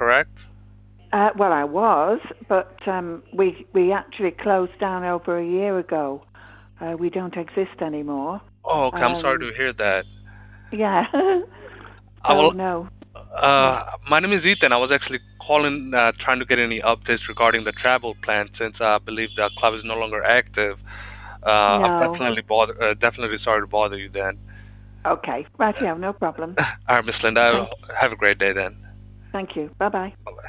correct? Well, I was, but we actually closed down over a year ago. We don't exist anymore. Oh, okay. I'm sorry Um, to hear that. yeah. I So will. no. Yeah. My name is Ethan. I was actually calling, trying to get any updates regarding the travel plan since I believe the club is no longer active. I'm No. definitely sorry to bother you then. Okay. Right. Yeah. No problem. All right, Miss Linda. Thank. Have a great day then. Thank you. Bye bye. Bye.